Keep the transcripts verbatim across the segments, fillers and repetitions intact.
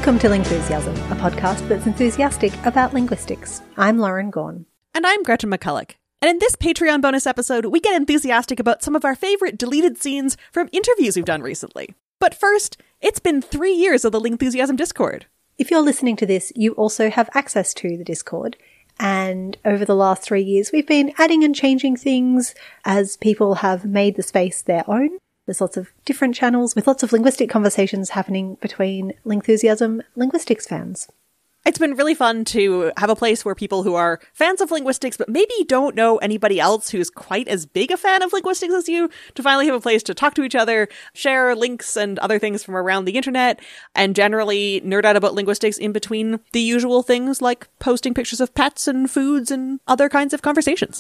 Welcome to Lingthusiasm, a podcast that's enthusiastic about linguistics. I'm Lauren Gaughan. And I'm Gretchen McCulloch. And in this Patreon bonus episode, we get enthusiastic about some of our favorite deleted scenes from interviews we've done recently. But first, it's been three years of the Lingthusiasm Discord. If you're listening to this, you also have access to the Discord. And over the last three years, we've been adding and changing things as people have made the space their own. There's lots of different channels with lots of linguistic conversations happening between Lingthusiasm linguistics fans. It's been really fun to have a place where people who are fans of linguistics, but maybe don't know anybody else who's quite as big a fan of linguistics as you, to finally have a place to talk to each other, share links and other things from around the internet, and generally nerd out about linguistics in between the usual things like posting pictures of pets and foods and other kinds of conversations.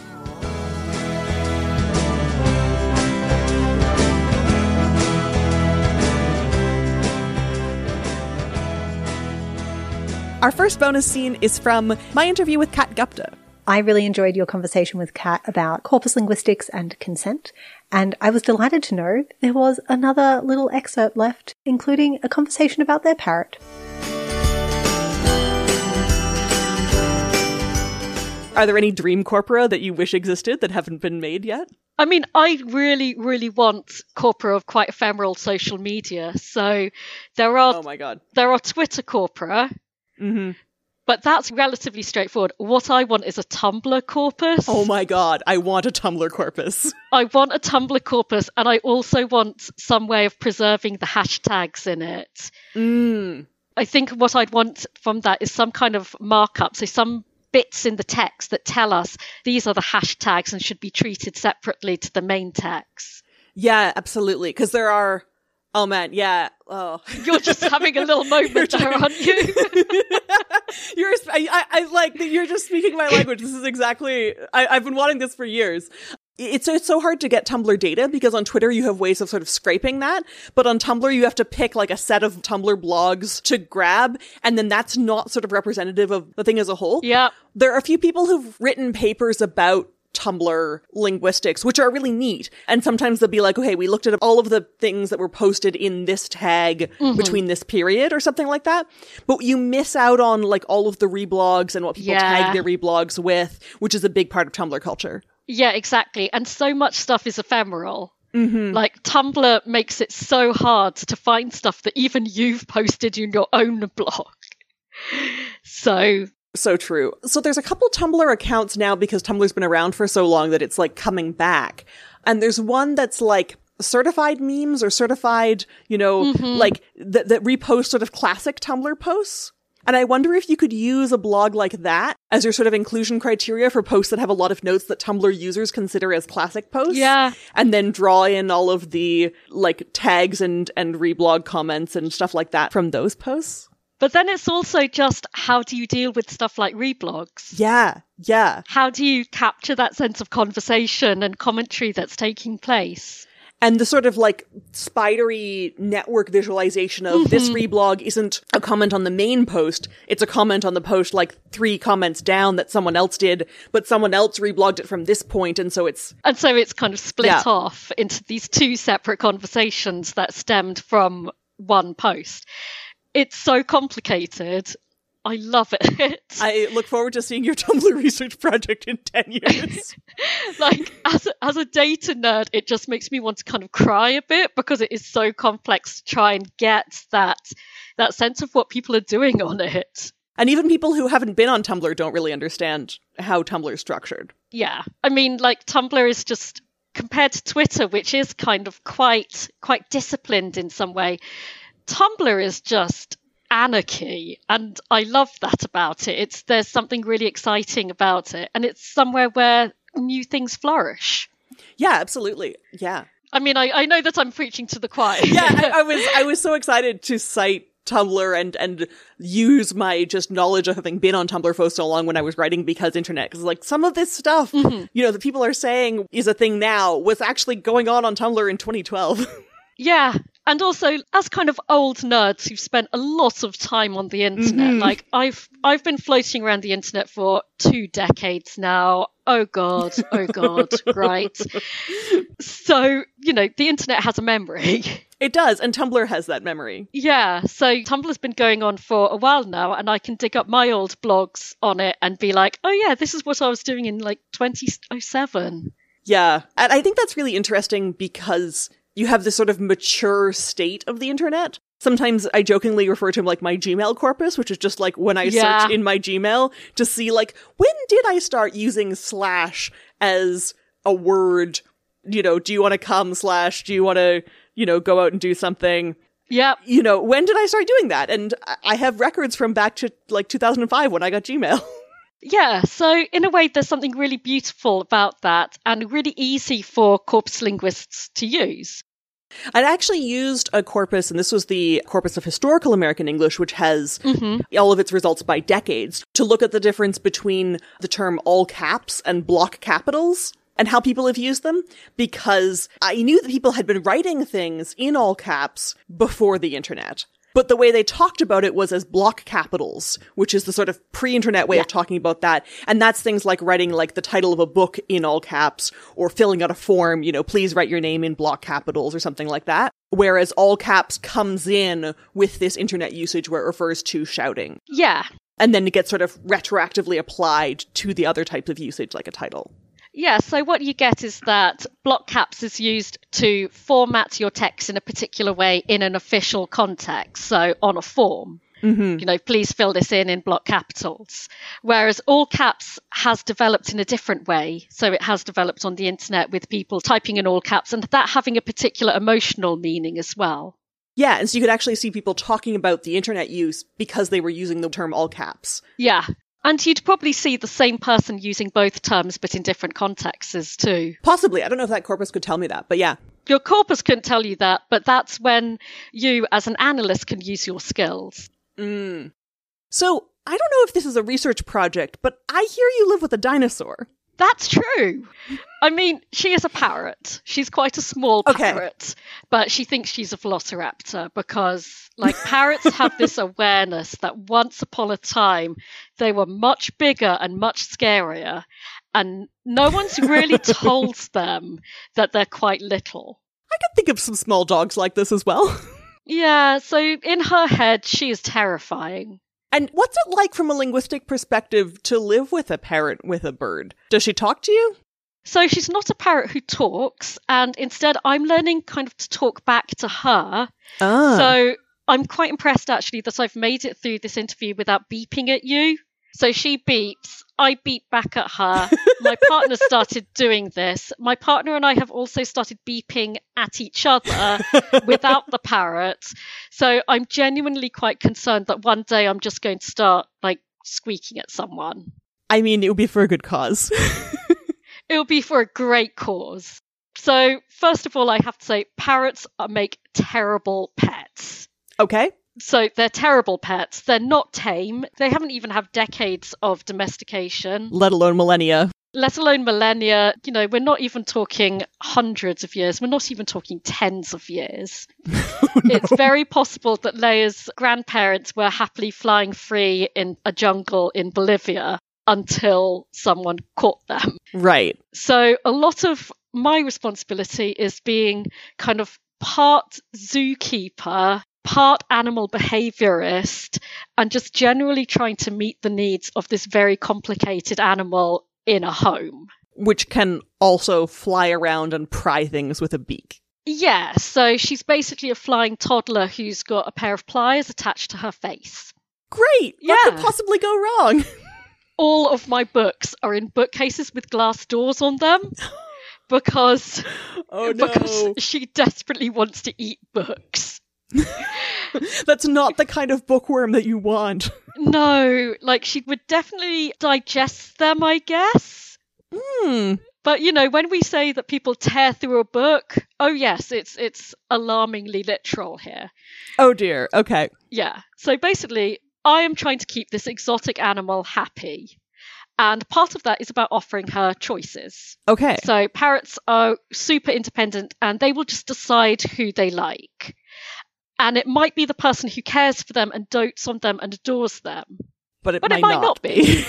Our first bonus scene is from my interview with Kat Gupta. I really enjoyed your conversation with Kat about corpus linguistics and consent, and I was delighted to know there was another little excerpt left, including a conversation about their parrot. Are there any dream corpora that you wish existed that haven't been made yet? I mean, I really, really want corpora of quite ephemeral social media. So there are, oh my God. There are Twitter corpora. Mm-hmm. But that's relatively straightforward. What I want is a Tumblr corpus. Oh my God, I want a Tumblr corpus. I want a Tumblr corpus, and I also want some way of preserving the hashtags in it. Mm. I think what I'd want from that is some kind of markup, so some bits in the text that tell us these are the hashtags and should be treated separately to the main text. Yeah, absolutely, because there are... Oh man, yeah. Oh, you're just having a little moment there, aren't you? you're, I, I, I like that. You're just speaking my language. This is exactly. I, I've been wanting this for years. It's it's so hard to get Tumblr data because on Twitter you have ways of sort of scraping that, but on Tumblr you have to pick like a set of Tumblr blogs to grab, and then that's not sort of representative of the thing as a whole. Yeah, there are a few people who've written papers about Tumblr linguistics, which are really neat. And sometimes they'll be like, okay, we looked at all of the things that were posted in this tag mm-hmm. between this period or something like that. But you miss out on like all of the reblogs and what people yeah. tag their reblogs with, which is a big part of Tumblr culture. Yeah, exactly. And so much stuff is ephemeral. Mm-hmm. Like Tumblr makes it so hard to find stuff that even you've posted in your own blog. So... So true. So there's a couple Tumblr accounts now because Tumblr's been around for so long that it's like coming back. And there's one that's like certified memes or certified, you know, mm-hmm. like that that repost sort of classic Tumblr posts. And I wonder if you could use a blog like that as your sort of inclusion criteria for posts that have a lot of notes that Tumblr users consider as classic posts. Yeah. And then draw in all of the like tags and, and reblog comments and stuff like that from those posts. But then it's also just, how do you deal with stuff like reblogs? Yeah, yeah. How do you capture that sense of conversation and commentary that's taking place? And the sort of like spidery network visualization of mm-hmm. this reblog isn't a comment on the main post. It's a comment on the post like three comments down that someone else did, but someone else reblogged it from this point. And so it's... And so it's kind of split yeah. off into these two separate conversations that stemmed from one post. It's so complicated. I love it. I look forward to seeing your Tumblr research project in ten years. Like, as a, as a data nerd, it just makes me want to kind of cry a bit because it is so complex to try and get that that sense of what people are doing on it. And even people who haven't been on Tumblr don't really understand how Tumblr is structured. Yeah. I mean, like, Tumblr is just, compared to Twitter, which is kind of quite quite disciplined in some way, Tumblr is just anarchy, and I love that about it. It's there's something really exciting about it, and it's somewhere where new things flourish. Yeah, absolutely. Yeah. I mean, I, I know that I'm preaching to the choir. Yeah, I, I was I was so excited to cite Tumblr and and use my just knowledge of having been on Tumblr for so long when I was writing Because Internet, because like some of this stuff, mm-hmm. you know, that people are saying is a thing now was actually going on on Tumblr in twenty twelve. Yeah. And also, as kind of old nerds who've spent a lot of time on the internet, mm-hmm. like I've I've been floating around the internet for two decades now. Oh God, oh God, right. So, you know, the internet has a memory. It does, and Tumblr has that memory. Yeah, so Tumblr's been going on for a while now, and I can dig up my old blogs on it and be like, oh yeah, this is what I was doing in like twenty oh seven. Yeah, and I think that's really interesting because you have this sort of mature state of the internet. Sometimes I jokingly refer to him like my Gmail corpus, which is just like when I Yeah. search in my Gmail to see like, when did I start using slash as a word? You know, do you want to come slash, do you want to, you know, go out and do something? Yep. You know, when did I start doing that? And I- I have records from back to like two thousand five when I got Gmail. Yeah, so in a way, there's something really beautiful about that and really easy for corpus linguists to use. I'd actually used a corpus, and this was the Corpus of Historical American English, which has Mm-hmm. all of its results by decades, to look at the difference between the term all caps and block capitals and how people have used them, because I knew that people had been writing things in all caps before the internet. But the way they talked about it was as block capitals, which is the sort of pre-internet way Yeah. of talking about that. And that's things like writing like the title of a book in all caps or filling out a form, you know, please write your name in block capitals or something like that. Whereas all caps comes in with this internet usage where it refers to shouting. Yeah. And then it gets sort of retroactively applied to the other types of usage like a title. Yeah, so what you get is that block caps is used to format your text in a particular way in an official context, so on a form. Mm-hmm. You know, please fill this in in block capitals. Whereas all caps has developed in a different way. So it has developed on the internet with people typing in all caps and that having a particular emotional meaning as well. Yeah, and so you could actually see people talking about the internet use because they were using the term all caps. Yeah. And you'd probably see the same person using both terms, but in different contexts too. Possibly. I don't know if that corpus could tell me that, but yeah. Your corpus couldn't tell you that, but that's when you, as an analyst, can use your skills. Mm. So, I don't know if this is a research project, but I hear you live with a dinosaur. That's true. I mean, she is a parrot. She's quite a small Okay. parrot, but she thinks she's a velociraptor because, like, parrots have this awareness that once upon a time they were much bigger and much scarier, and no one's really told them that they're quite little. I can think of some small dogs like this as well. Yeah, so in her head, she is terrifying. And what's it like from a linguistic perspective to live with a parrot with a bird? Does she talk to you? So she's not a parrot who talks, and instead I'm learning kind of to talk back to her. Ah. So I'm quite impressed actually that I've made it through this interview without beeping at you. So she beeps, I beep back at her. My partner started doing this. My partner and I have also started beeping at each other without the parrot. So I'm genuinely quite concerned that one day I'm just going to start like squeaking at someone. I mean, it would be for a good cause. It'll be for a great cause. So first of all, I have to say parrots make terrible pets. Okay. So they're terrible pets. They're not tame. They haven't even had decades of domestication, Let alone millennia. let alone millennia. You know, we're not even talking hundreds of years. We're not even talking tens of years. It's very possible that Leia's grandparents were happily flying free in a jungle in Bolivia until someone caught them. Right. So a lot of my responsibility is being kind of part zookeeper, part animal behaviorist, and just generally trying to meet the needs of this very complicated animal in a home. Which can also fly around and pry things with a beak. Yeah, so she's basically a flying toddler who's got a pair of pliers attached to her face. Great! What Yeah. could possibly go wrong? All of my books are in bookcases with glass doors on them because, Oh no. because she desperately wants to eat books. That's not the kind of bookworm that you want. No, like she would definitely digest them, I guess. Hmm. But you know, when we say that people tear through a book, oh yes, it's it's alarmingly literal here. Oh dear. Okay. Yeah. So basically, I am trying to keep this exotic animal happy. And part of that is about offering her choices. Okay. So parrots are super independent and they will just decide who they like. And it might be the person who cares for them and dotes on them and adores them. But it, But might, it might not be.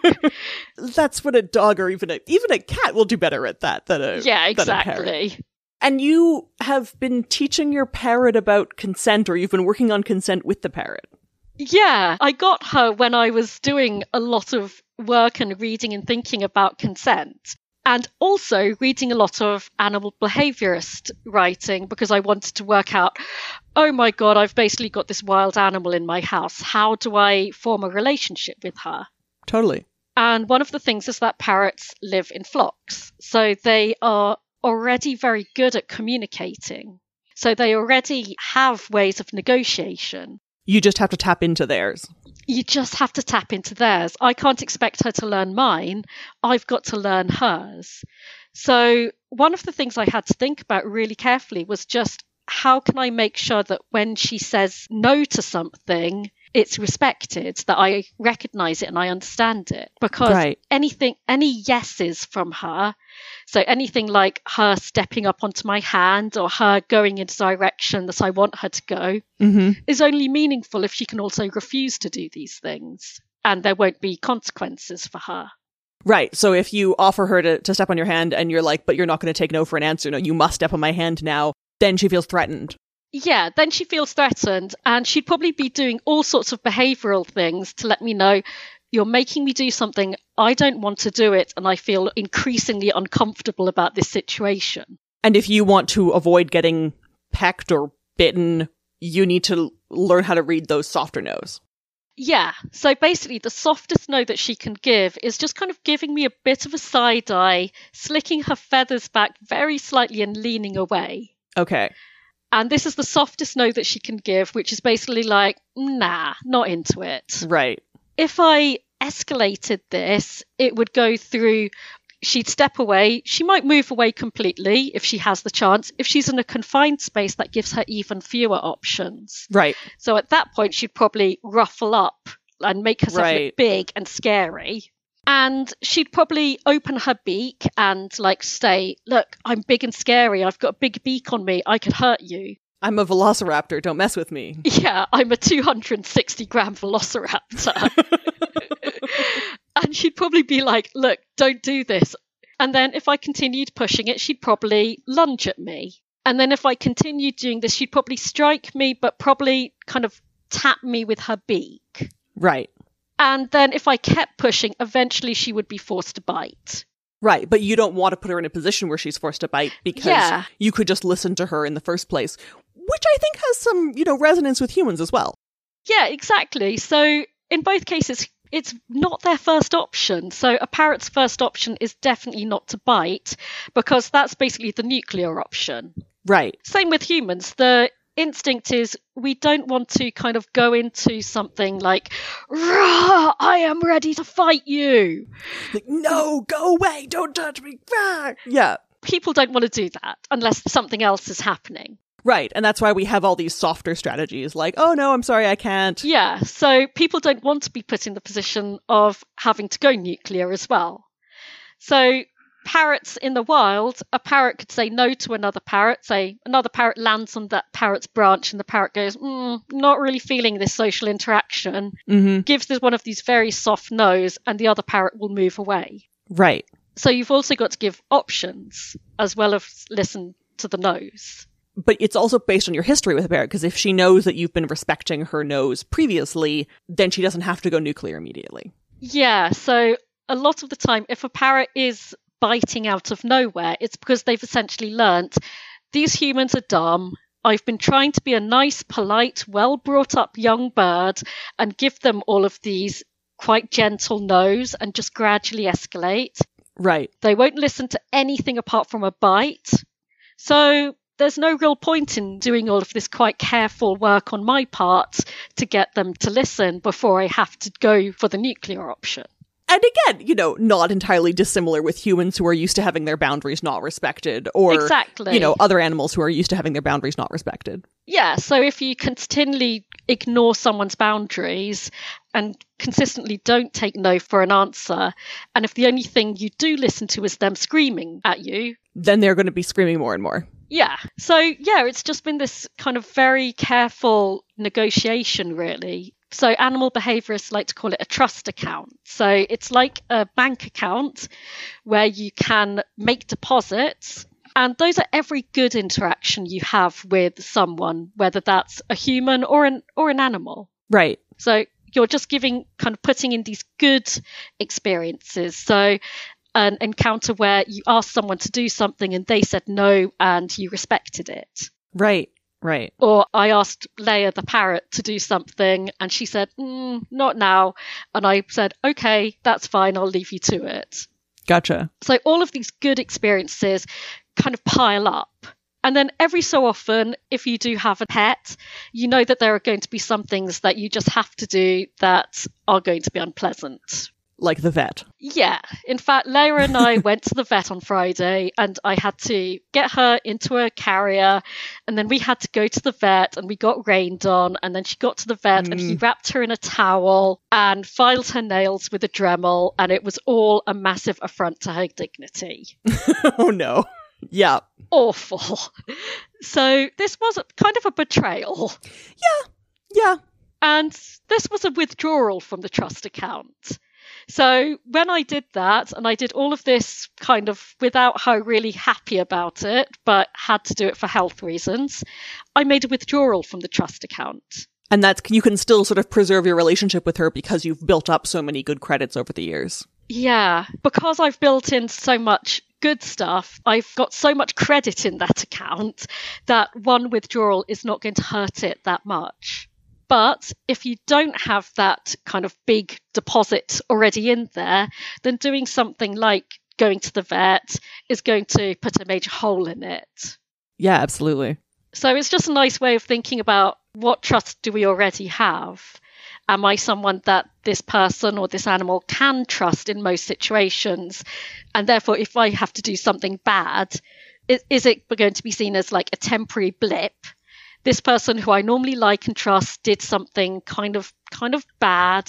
That's what a dog or even a even a cat will do better at that than a Yeah, than a parrot. exactly. And you have been teaching your parrot about consent, or you've been working on consent with the parrot. Yeah, I got her when I was doing a lot of work and reading and thinking about consent. And also reading a lot of animal behaviorist writing because I wanted to work out, oh my God, I've basically got this wild animal in my house. How do I form a relationship with her? Totally. And one of the things is that parrots live in flocks. So they are already very good at communicating. So they already have ways of negotiation. You just have to tap into theirs. You just have to tap into theirs. I can't expect her to learn mine. I've got to learn hers. So one of the things I had to think about really carefully was just how can I make sure that when she says no to something, it's respected, that I recognize it and I understand it. Because right. anything, any yeses from her, so anything like her stepping up onto my hand or her going in a direction that I want her to go mm-hmm. is only meaningful if she can also refuse to do these things and there won't be consequences for her. Right. So if you offer her to, to step on your hand and you're like, but you're not going to take no for an answer, no, you must step on my hand now, then she feels threatened. Yeah, then she feels threatened and she'd probably be doing all sorts of behavioural things to let me know, you're making me do something, I don't want to do it, and I feel increasingly uncomfortable about this situation. And if you want to avoid getting pecked or bitten, you need to learn how to read those softer no's. Yeah, so basically the softest no that she can give is just kind of giving me a bit of a side eye, slicking her feathers back very slightly and leaning away. Okay. And this is the softest no that she can give, which is basically like, nah, not into it. Right. If I escalated this, it would go through, she'd step away. She might move away completely if she has the chance. If she's in a confined space, that gives her even fewer options. Right. So at that point, she'd probably ruffle up and make herself right. look big and scary. And she'd probably open her beak and like say, look, I'm big and scary. I've got a big beak on me. I could hurt you. I'm a velociraptor. Don't mess with me. Yeah, I'm a two hundred sixty gram velociraptor. And she'd probably be like, look, don't do this. And then if I continued pushing it, she'd probably lunge at me. And then if I continued doing this, she'd probably strike me, but probably kind of tap me with her beak. Right. And then if I kept pushing, eventually she would be forced to bite. Right, but you don't want to put her in a position where she's forced to bite because yeah. you could just listen to her in the first place, which I think has some, you know, resonance with humans as well. Yeah, exactly. So in both cases, it's not their first option. So a parrot's first option is definitely not to bite because that's basically the nuclear option. Right. Same with humans. The instinct is we don't want to kind of go into something like, rah, I am ready to fight you. Like, no, go away, don't touch me. Rah. Yeah. People don't want to do that unless something else is happening. Right, and that's why we have all these softer strategies like, oh no, I'm sorry, I can't. Yeah, so people don't want to be put in the position of having to go nuclear as well. So parrots in the wild, a parrot could say no to another parrot, say another parrot lands on that parrot's branch and the parrot goes, mm, not really feeling this social interaction, mm-hmm. gives this one of these very soft no's and the other parrot will move away. Right. So you've also got to give options as well as listen to the no's. But it's also based on your history with a parrot, because if she knows that you've been respecting her no's previously, then she doesn't have to go nuclear immediately. Yeah, so a lot of the time, if a parrot is biting out of nowhere, it's because they've essentially learnt these humans are dumb. I've been trying to be a nice, polite, well-brought-up young bird and give them all of these quite gentle no's and just gradually escalate. Right. They won't listen to anything apart from a bite. So there's no real point in doing all of this quite careful work on my part to get them to listen before I have to go for the nuclear option. And again, you know, not entirely dissimilar with humans who are used to having their boundaries not respected, or, exactly. you know, other animals who are used to having their boundaries not respected. Yeah, so if you continually ignore someone's boundaries and consistently don't take no for an answer, and if the only thing you do listen to is them screaming at you, then they're going to be screaming more and more. Yeah. So, yeah, it's just been this kind of very careful negotiation, really. So animal behaviorists like to call it a trust account. So it's like a bank account where you can make deposits And those are every good interaction you have with someone, whether that's a human or an or an animal. Right. So you're just giving, kind of putting in these good experiences. So an encounter where you asked someone to do something and they said no and you respected it. Right. Right. Or I asked Leia the parrot to do something and she said, mm, not now. And I said, okay, that's fine. I'll leave you to it. Gotcha. So all of these good experiences kind of pile up. And then every so often, if you do have a pet, you know that there are going to be some things that you just have to do that are going to be unpleasant. Like the vet. Yeah. In fact, Leia and I went to the vet on Friday and I had to get her into a carrier and then we had to go to the vet and we got rained on and then she got to the vet mm. and he wrapped her in a towel and filed her nails with a Dremel and it was all a massive affront to her dignity. Oh no. Yeah. Awful. So this was kind of a betrayal. Yeah. Yeah. And this was a withdrawal from the trust account. So when I did that, and I did all of this kind of without her really happy about it, but had to do it for health reasons, I made a withdrawal from the trust account. And that's, you can still sort of preserve your relationship with her because you've built up so many good credits over the years. Yeah, because I've built in so much good stuff, I've got so much credit in that account that one withdrawal is not going to hurt it that much. But if you don't have that kind of big deposit already in there, then doing something like going to the vet is going to put a major hole in it. Yeah, absolutely. So it's just a nice way of thinking about what trust do we already have? Am I someone that this person or this animal can trust in most situations? And therefore, if I have to do something bad, is, is it going to be seen as like a temporary blip? This person who I normally like and trust did something kind of kind of bad,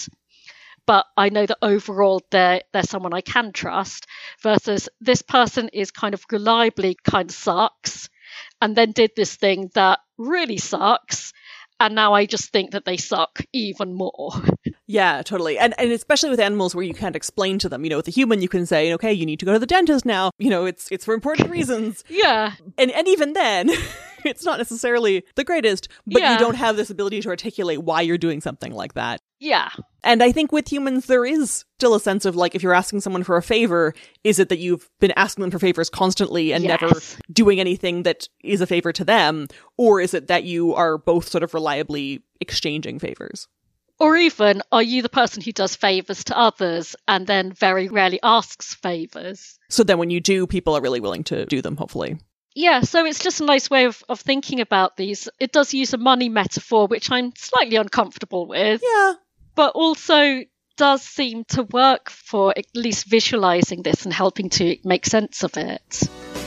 but I know that overall they're, they're someone I can trust, versus this person is kind of reliably kind of sucks and then did this thing that really sucks. And now I just think that they suck even more. Yeah, totally. And and especially with animals where you can't explain to them. You know, with a human, you can say, okay, you need to go to the dentist now. You know, it's it's for important reasons. Yeah. And and even then, it's not necessarily the greatest, but yeah. you don't have this ability to articulate why you're doing something like that. Yeah. And I think with humans, there is still a sense of like, if you're asking someone for a favor, is it that you've been asking them for favors constantly and yes. never doing anything that is a favor to them? Or is it that you are both sort of reliably exchanging favors? Or even, are you the person who does favors to others and then very rarely asks favors? So then when you do, people are really willing to do them, hopefully. Yeah, so it's just a nice way of, of thinking about these. It does use a money metaphor, which I'm slightly uncomfortable with. Yeah. But also does seem to work for at least visualizing this and helping to make sense of it.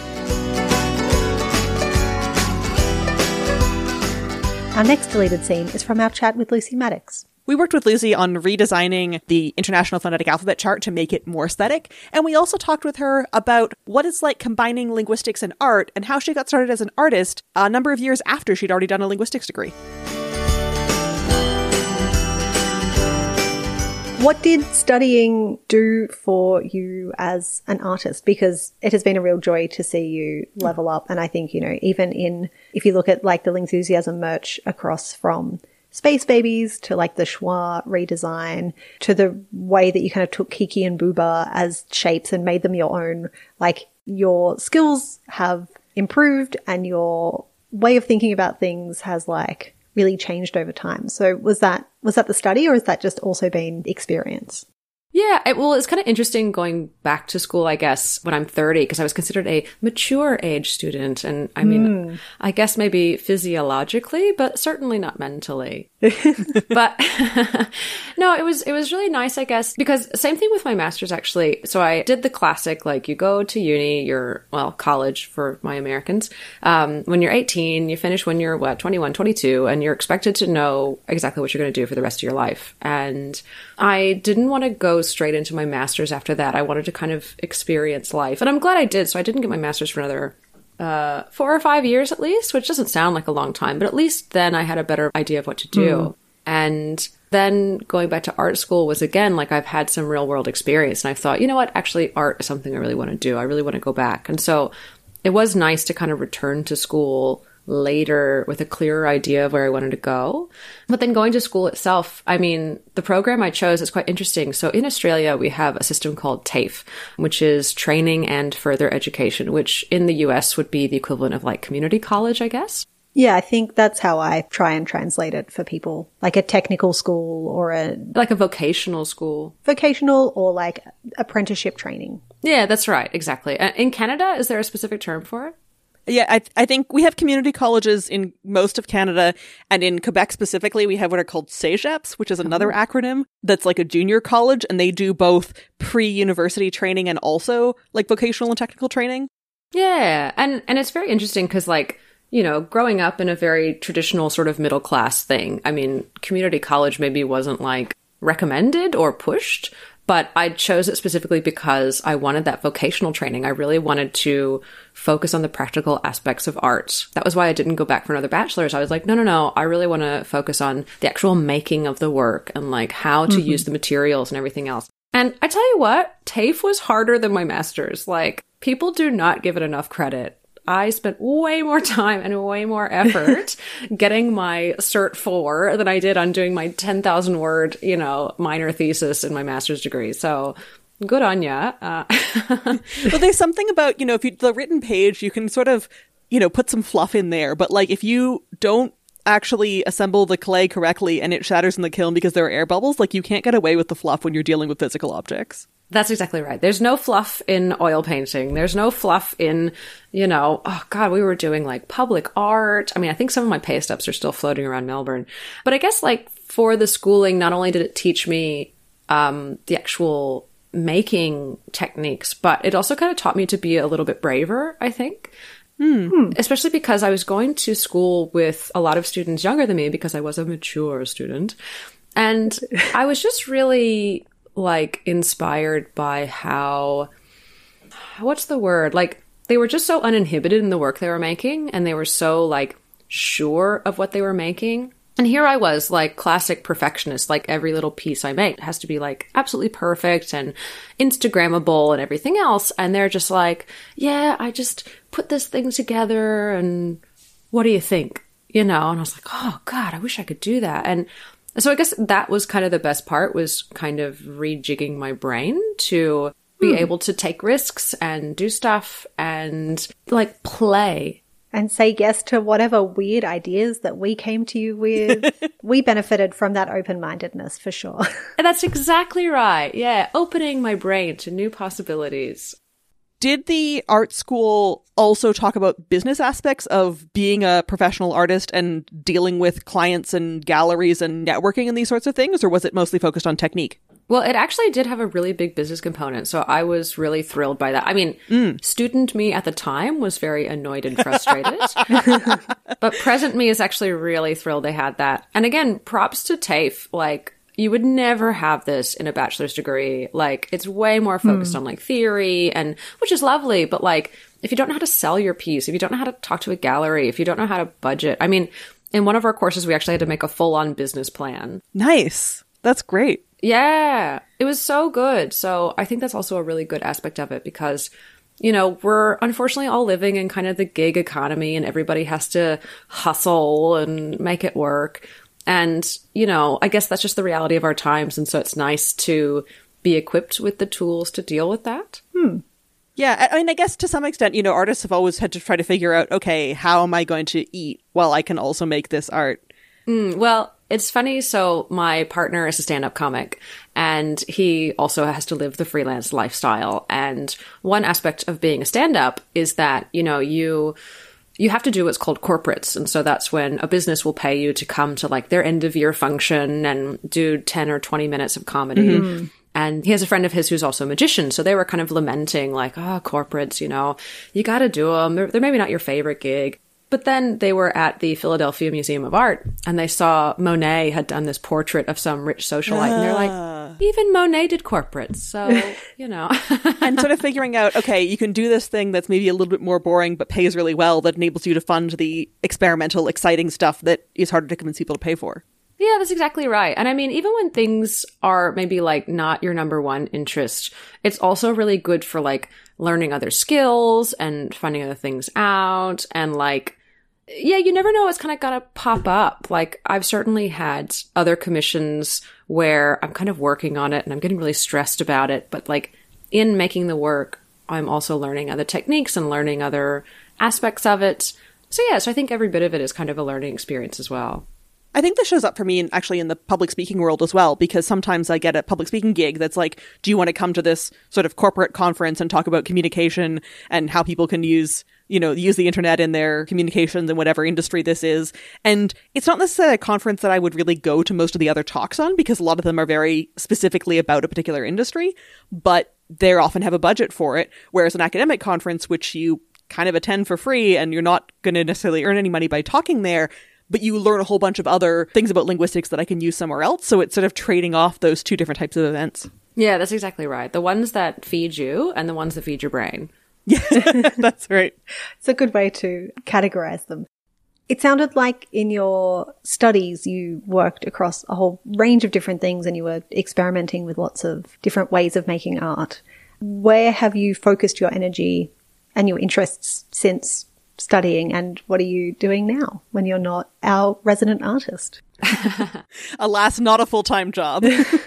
Our next deleted scene is from our chat with Lucy Maddox. We worked with Lucy on redesigning the International Phonetic Alphabet chart to make it more aesthetic, and we also talked with her about what it's like combining linguistics and art and how she got started as an artist a number of years after she'd already done a linguistics degree. What did studying do for you as an artist? Because it has been a real joy to see you level up. And I think, you know, even in, if you look at like the Lingthusiasm merch across from Space Babies to like the schwa redesign to the way that you kind of took Kiki and Booba as shapes and made them your own, like your skills have improved and your way of thinking about things has like really changed over time. So was that was that the study, or has that just also been experience? Yeah, it, well, it's kind of interesting going back to school, I guess, when I'm thirty, because I was considered a mature age student. And I mean, mm. I guess maybe physiologically, but certainly not mentally. But no, it was, it was really nice, I guess, because same thing with my master's, actually. So I did the classic, like you go to uni, you're, well, college for my Americans. Um, when you're eighteen, you finish when you're, what, twenty-one, twenty-two, and you're expected to know exactly what you're going to do for the rest of your life. And I didn't want to go straight into my master's after that. I wanted to kind of experience life. And I'm glad I did. So I didn't get my master's for another uh, four or five years at least, which doesn't sound like a long time. But at least then I had a better idea of what to do. Mm. And then going back to art school was, again, like I've had some real world experience. And I thought, you know what, actually art is something I really want to do. I really want to go back. And so it was nice to kind of return to school later with a clearer idea of where I wanted to go. But then going to school itself, I mean, the program I chose is quite interesting. So in Australia, we have a system called TAFE, which is Training and Further Education, which in the U S would be the equivalent of like community college, I guess. Yeah, I think that's how I try and translate it for people, like a technical school or a like a vocational school. Vocational or like apprenticeship training. Yeah, that's right. Exactly. Uh, in Canada, is there a specific term for it? Yeah, I, th- I think we have community colleges in most of Canada, and in Quebec specifically, we have what are called CEGEPs, which is another oh. acronym that's like a junior college, and they do both pre-university training and also like vocational and technical training. Yeah, and and it's very interesting because like, you know, growing up in a very traditional sort of middle class thing, I mean, community college maybe wasn't like recommended or pushed, but I chose it specifically because I wanted that vocational training. I really wanted to focus on the practical aspects of art. That was why I didn't go back for another bachelor's. I was like, no, no, no, I really want to focus on the actual making of the work and like how to mm-hmm. use the materials and everything else. And I tell you what, TAFE was harder than my master's. Like, people do not give it enough credit. I spent way more time and way more effort getting my Cert four than I did on doing my ten thousand word, you know, minor thesis in my master's degree. So good on ya. Uh- well, there's something about, you know, if you, the written page, you can sort of, you know, put some fluff in there. But like if you don't actually assemble the clay correctly and it shatters in the kiln because there are air bubbles, like you can't get away with the fluff when you're dealing with physical objects. That's exactly right. There's no fluff in oil painting. There's no fluff in, you know, oh God, we were doing like public art. I mean, I think some of my pay stubs are still floating around Melbourne. But I guess like for the schooling, not only did it teach me um, the actual making techniques, but it also kind of taught me to be a little bit braver, I think. Mm. Especially because I was going to school with a lot of students younger than me because I was a mature student. And I was just really like inspired by how, what's the word? Like they were just so uninhibited in the work they were making, and they were so like sure of what they were making. And here I was like classic perfectionist, like every little piece I make has to be like absolutely perfect and Instagrammable and everything else. And they're just like, yeah, I just put this thing together and what do you think? You know? And I was like, oh God, I wish I could do that. And so I guess that was kind of the best part, was kind of rejigging my brain to be hmm. able to take risks and do stuff and like play. And say yes to whatever weird ideas that we came to you with. We benefited from that open-mindedness for sure. And that's exactly right. Yeah, opening my brain to new possibilities. Did the art school also talk about business aspects of being a professional artist and dealing with clients and galleries and networking and these sorts of things, or was it mostly focused on technique? Well, it actually did have a really big business component, so I was really thrilled by that. I mean, mm. student me at the time was very annoyed and frustrated, but present me is actually really thrilled they had that. And again, props to TAFE. Like, you would never have this in a bachelor's degree. Like, it's way more focused mm. on like theory, and which is lovely, but like, if you don't know how to sell your piece, if you don't know how to talk to a gallery, if you don't know how to budget, I mean, in one of our courses, we actually had to make a full-on business plan. Nice. That's great. Yeah, it was so good. So I think that's also a really good aspect of it because, you know, we're unfortunately all living in kind of the gig economy and everybody has to hustle and make it work. And, you know, I guess that's just the reality of our times. And so it's nice to be equipped with the tools to deal with that. Hmm. Yeah, I mean, I guess to some extent, you know, artists have always had to try to figure out, okay, how am I going to eat while I can also make this art? Mm, well, it's funny. So my partner is a stand-up comic and he also has to live the freelance lifestyle. And one aspect of being a stand-up is that, you know, you you have to do what's called corporates. And so that's when a business will pay you to come to like their end of year function and do ten or twenty minutes of comedy. Mm-hmm. And he has a friend of his who's also a magician. So they were kind of lamenting like, oh, corporates, you know, you got to do them. They're, they're maybe not your favorite gig. But then they were at the Philadelphia Museum of Art and they saw Monet had done this portrait of some rich socialite. Uh. And they're like, even Monet did corporates. So, you know. And sort of figuring out, okay, you can do this thing that's maybe a little bit more boring but pays really well that enables you to fund the experimental, exciting stuff that is harder to convince people to pay for. Yeah, that's exactly right. And I mean, even when things are maybe like not your number one interest, it's also really good for like learning other skills and finding other things out. And like, yeah, you never know what's kind of gonna pop up. Like, I've certainly had other commissions where I'm kind of working on it and I'm getting really stressed about it. But like in making the work, I'm also learning other techniques and learning other aspects of it. So yeah, so I think every bit of it is kind of a learning experience as well. I think this shows up for me in, actually in the public speaking world as well, because sometimes I get a public speaking gig that's like, do you want to come to this sort of corporate conference and talk about communication and how people can use, you know, use the internet in their communications in whatever industry this is? And it's not necessarily a conference that I would really go to most of the other talks on, because a lot of them are very specifically about a particular industry, but they often have a budget for it. Whereas an academic conference, which you kind of attend for free and you're not going to necessarily earn any money by talking there, but you learn a whole bunch of other things about linguistics that I can use somewhere else. So it's sort of trading off those two different types of events. Yeah, that's exactly right. The ones that feed you and the ones that feed your brain. Yeah, that's right. It's a good way to categorize them. It sounded like in your studies you worked across a whole range of different things and you were experimenting with lots of different ways of making art. Where have you focused your energy and your interests since studying, and what are you doing now when you're not our resident artist? Alas, not a full-time job.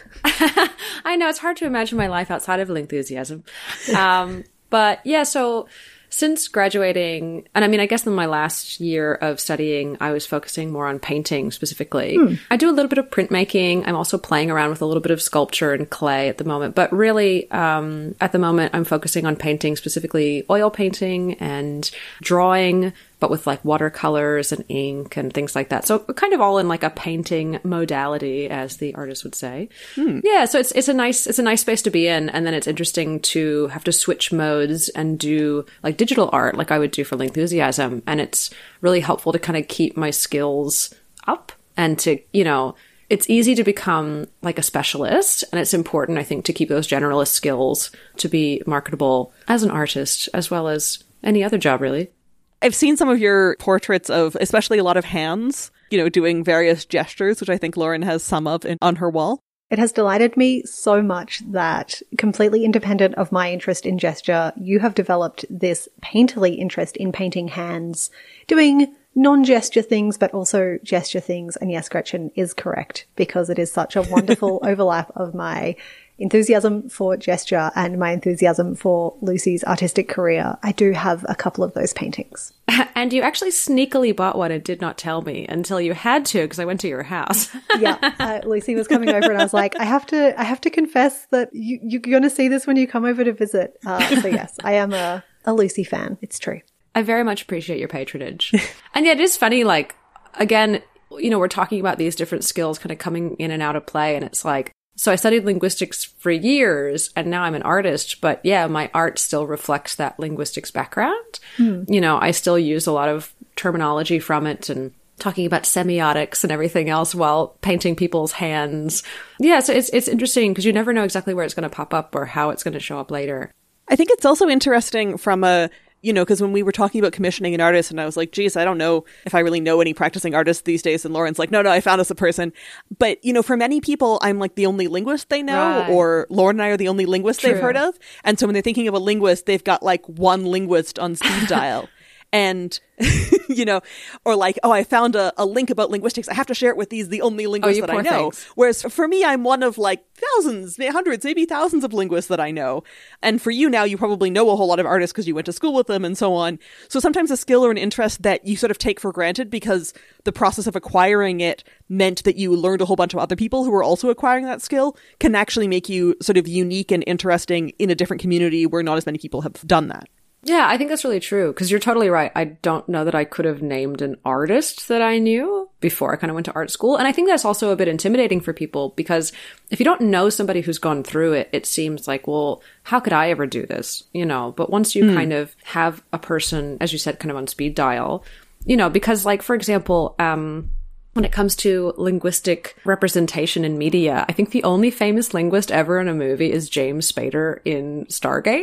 I know, it's hard to imagine my life outside of Lingthusiasm. Um, but yeah, so since graduating, and I mean, I guess in my last year of studying, I was focusing more on painting specifically. Hmm. I do a little bit of printmaking. I'm also playing around with a little bit of sculpture and clay at the moment. But really, um, at the moment, I'm focusing on painting, specifically oil painting and drawing, but with like watercolors and ink and things like that. So kind of all in like a painting modality, as the artist would say. Hmm. Yeah, so it's it's a nice it's a nice space to be in, and then it's interesting to have to switch modes and do like digital art like I would do for Lingthusiasm, and it's really helpful to kind of keep my skills up and to, you know, it's easy to become like a specialist, and it's important, I think, to keep those generalist skills to be marketable as an artist as well as any other job, really. I've seen some of your portraits of especially a lot of hands, you know, doing various gestures, which I think Lauren has some of in, on her wall. It has delighted me so much that, completely independent of my interest in gesture, you have developed this painterly interest in painting hands, doing non-gesture things, but also gesture things. And yes, Gretchen is correct, because it is such a wonderful overlap of my enthusiasm for gesture and my enthusiasm for Lucy's artistic career. I do have a couple of those paintings. And you actually sneakily bought one and did not tell me until you had to, because I went to your house. Yeah, uh, Lucy was coming over and I was like, I have to, I have to confess that you, you're going to see this when you come over to visit. Uh, so yes, I am a, a Lucy fan. It's true. I very much appreciate your patronage. And yeah, it is funny, like, again, you know, we're talking about these different skills kind of coming in and out of play, and it's like, so I studied linguistics for years and now I'm an artist, but yeah, my art still reflects that linguistics background. Hmm. You know, I still use a lot of terminology from it and talking about semiotics and everything else while painting people's hands. Yeah, so it's it's interesting because you never know exactly where it's going to pop up or how it's going to show up later. I think it's also interesting from a, you know, because when we were talking about commissioning an artist and I was like, geez, I don't know if I really know any practicing artists these days. And Lauren's like, no, no, I found us a person. But, you know, for many people, I'm like the only linguist they know, right. Or Lauren and I are the only linguist True. They've heard of. And so when they're thinking of a linguist, they've got like one linguist on speed dial. And, you know, or like, oh, I found a, a link about linguistics. I have to share it with these, the only linguists oh, that I know. Things. Whereas for me, I'm one of like thousands, hundreds, maybe thousands of linguists that I know. And for you now, you probably know a whole lot of artists because you went to school with them and so on. So sometimes a skill or an interest that you sort of take for granted because the process of acquiring it meant that you learned a whole bunch of other people who were also acquiring that skill can actually make you sort of unique and interesting in a different community where not as many people have done that. Yeah, I think that's really true, because you're totally right. I don't know that I could have named an artist that I knew before I kind of went to art school. And I think that's also a bit intimidating for people, because if you don't know somebody who's gone through it, it seems like, well, how could I ever do this? You know, but once you mm. kind of have a person, as you said, kind of on speed dial, you know, because like, for example, um, when it comes to linguistic representation in media, I think the only famous linguist ever in a movie is James Spader in Stargate.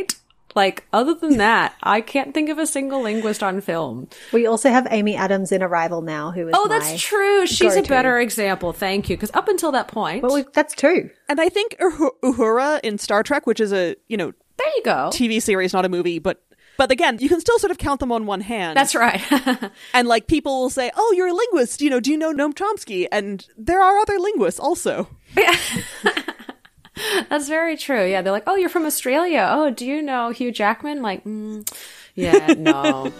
Like, other than that, I can't think of a single linguist on film. We also have Amy Adams in Arrival now, who is Oh, my that's true. She's go-to. a better example. Thank you. Because up until that point... Well, we, that's two. And I think Uhu- Uhura in Star Trek, which is a, you know, there you go. T V series, not a movie, but but again, you can still sort of count them on one hand. That's right. And like people will say, "Oh, you're a linguist. You know, do you know Noam Chomsky?" And there are other linguists also. Yeah. That's very true. Yeah, they're like, "Oh, you're from Australia. Oh, do you know Hugh Jackman?" Like, mm, yeah, no.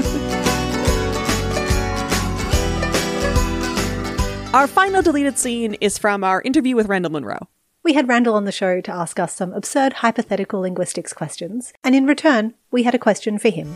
Our final deleted scene is from our interview with Randall Munro. We had Randall on the show to ask us some absurd hypothetical linguistics questions, and in return, we had a question for him.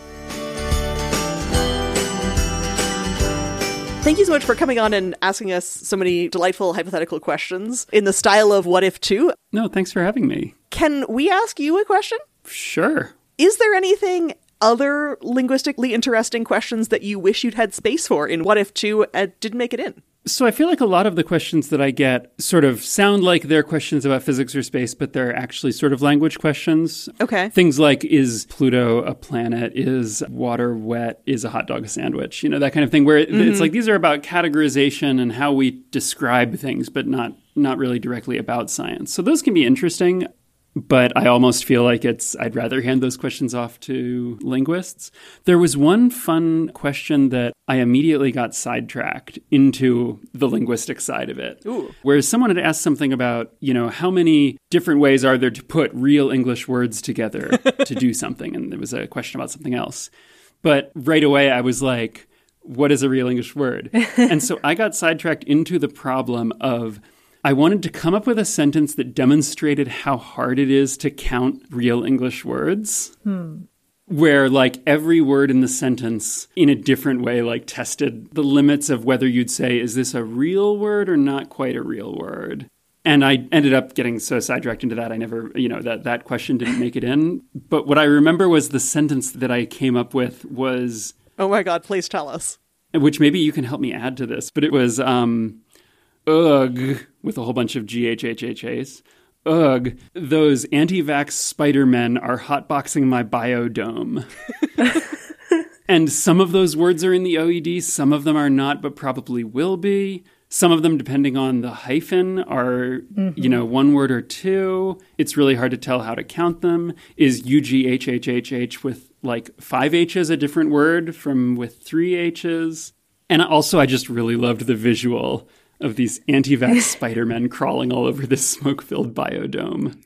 Thank you so much for coming on and asking us so many delightful hypothetical questions in the style of What If two. No, thanks for having me. Can we ask you a question? Sure. Is there anything other linguistically interesting questions that you wish you'd had space for in What If two uh, didn't make it in? So I feel like a lot of the questions that I get sort of sound like they're questions about physics or space, but they're actually sort of language questions. Okay. Things like, is Pluto a planet? Is water wet? Is a hot dog a sandwich? You know, that kind of thing, where mm-hmm. it's like these are about categorization and how we describe things, but not not really directly about science. So those can be interesting. But I almost feel like it's, I'd rather hand those questions off to linguists. There was one fun question that I immediately got sidetracked into the linguistic side of it. Ooh. Whereas someone had asked something about, you know, how many different ways are there to put real English words together to do something? And there was a question about something else. But right away I was like, what is a real English word? And so I got sidetracked into the problem of I wanted to come up with a sentence that demonstrated how hard it is to count real English words, hmm. where like every word in the sentence in a different way, like tested the limits of whether you'd say, is this a real word or not quite a real word? And I ended up getting so sidetracked into that. I never, you know, that, that question didn't make it in. But what I remember was the sentence that I came up with was... Oh my God, please tell us. Which maybe you can help me add to this. But it was... um Ugh, with a whole bunch of G H H H As. Ugh, those anti-vax Spider-Men are hotboxing my biodome. And some of those words are in the O E D, some of them are not, but probably will be. Some of them, depending on the hyphen, are, mm-hmm. you know, one word or two. It's really hard to tell how to count them. Is U G H H H H with like five H's a different word from with three H's? And also, I just really loved the visual of these anti-vax Spider-Men crawling all over this smoke-filled biodome.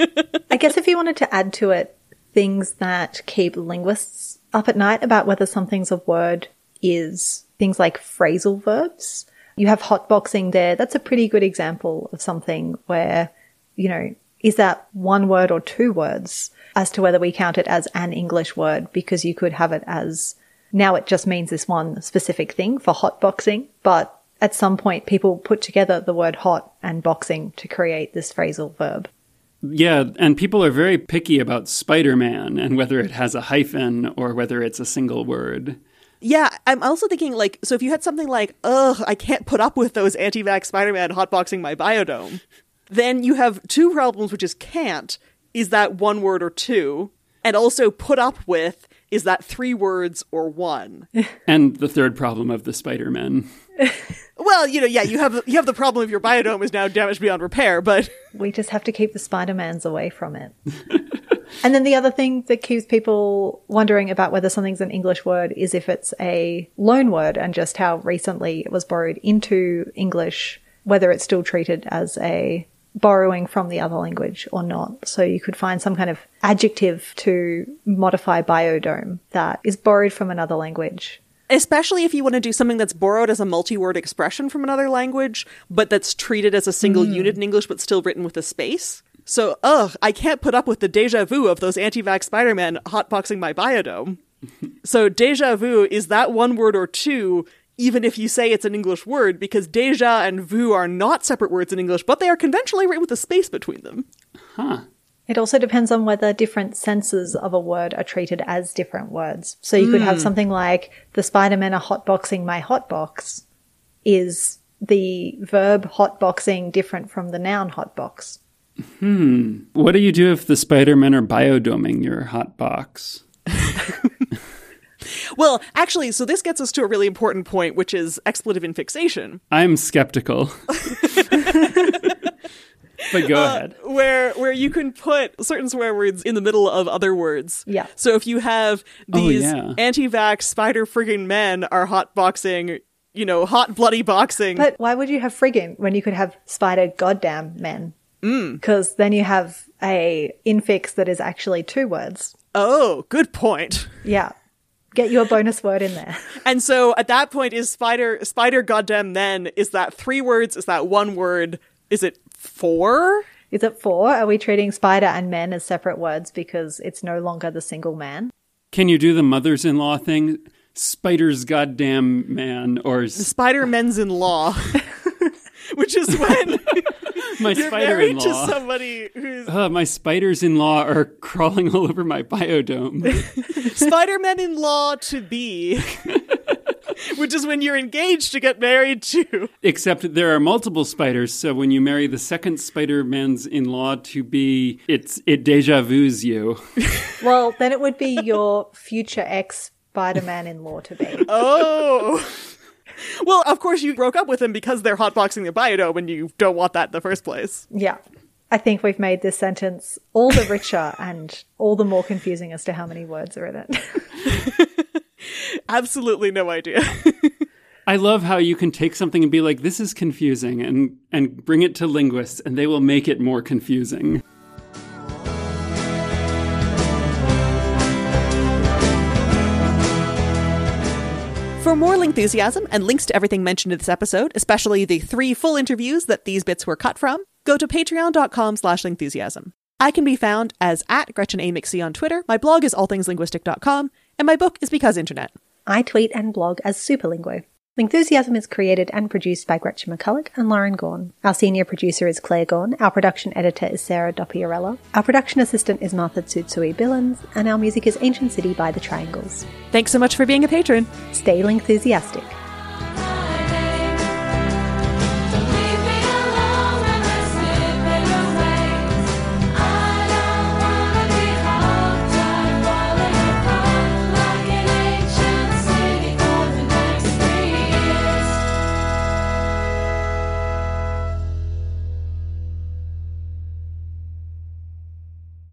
I guess if you wanted to add to it things that keep linguists up at night about whether something's a word is things like phrasal verbs. You have hotboxing there. That's a pretty good example of something where, you know, is that one word or two words as to whether we count it as an English word, because you could have it as, now it just means this one specific thing for hotboxing, but at some point, people put together the word hot and boxing to create this phrasal verb. Yeah, and people are very picky about Spider-Man and whether it has a hyphen or whether it's a single word. Yeah, I'm also thinking, like, so if you had something like, ugh, I can't put up with those anti-vax Spider-Man hotboxing my biodome, then you have two problems, which is can't, is that one word or two, and also put up with, is that three words or one? And the third problem of the Spider-Man. Well, you know, yeah, you have you have the problem of your biodome is now damaged beyond repair, but... We just have to keep the Spider-Mans away from it. And then the other thing that keeps people wondering about whether something's an English word is if it's a loan word and just how recently it was borrowed into English, whether it's still treated as a borrowing from the other language or not. So you could find some kind of adjective to modify biodome that is borrowed from another language. Especially if you want to do something that's borrowed as a multi-word expression from another language, but that's treated as a single mm. unit in English, but still written with a space. So, ugh, I can't put up with the deja vu of those anti-vax Spider-Man hotboxing my biodome. So deja vu is that one word or two, even if you say it's an English word, because deja and vu are not separate words in English, but they are conventionally written with a space between them. Huh. It also depends on whether different senses of a word are treated as different words. So you could have something like, the Spider-Men are hotboxing my hotbox. Is the verb hotboxing different from the noun hotbox? Hmm. What do you do if the Spider-Men are biodoming your hot box? Well, actually, so this gets us to a really important point, which is expletive infixation. I'm skeptical. But go uh, ahead. Where where you can put certain swear words in the middle of other words. Yeah. So if you have these oh, yeah. anti-vax spider friggin' men are hotboxing, you know, hot bloody boxing. But why would you have friggin' when you could have spider goddamn men? Because mm. then you have a infix that is actually two words. Oh, good point. Yeah. Get your bonus word in there. And so at that point, is spider spider goddamn men, is that three words? Is that one word? Is it four? Is it four? Are we treating spider and men as separate words because it's no longer the single man? Can you do the mothers-in-law thing? Spider's goddamn man, or... Spider-men's-in-law. Which is when... My You're married to somebody who's... Uh, my spiders-in-law are crawling all over my biodome. Spider-men-in-law to be, which is when you're engaged to get married to. Except there are multiple spiders, so when you marry the second Spider-Man's in-law to be, it's it deja vu's you. Well, then it would be your future ex-Spider-Man-in-law to be. Oh... Well, of course, you broke up with them because they're hotboxing the biodome and you don't want that in the first place. Yeah. I think we've made this sentence all the richer and all the more confusing as to how many words are in it. Absolutely no idea. I love how you can take something and be like, this is confusing, and, and bring it to linguists, and they will make it more confusing. For more Lingthusiasm and links to everything mentioned in this episode, especially the three full interviews that these bits were cut from, go to patreon.com slash Lingthusiasm. I can be found as at Gretchen A. McSee on Twitter, my blog is all things linguistic dot com, and my book is Because Internet. I tweet and blog as Superlinguo. Lingthusiasm is created and produced by Gretchen McCulloch and Lauren Gorn. Our senior producer is Claire Gorn. Our production editor is Sarah Doppiarella. Our production assistant is Martha Tsutsui Billins. And our music is Ancient City by The Triangles. Thanks so much for being a patron. Stay Lingthusiastic.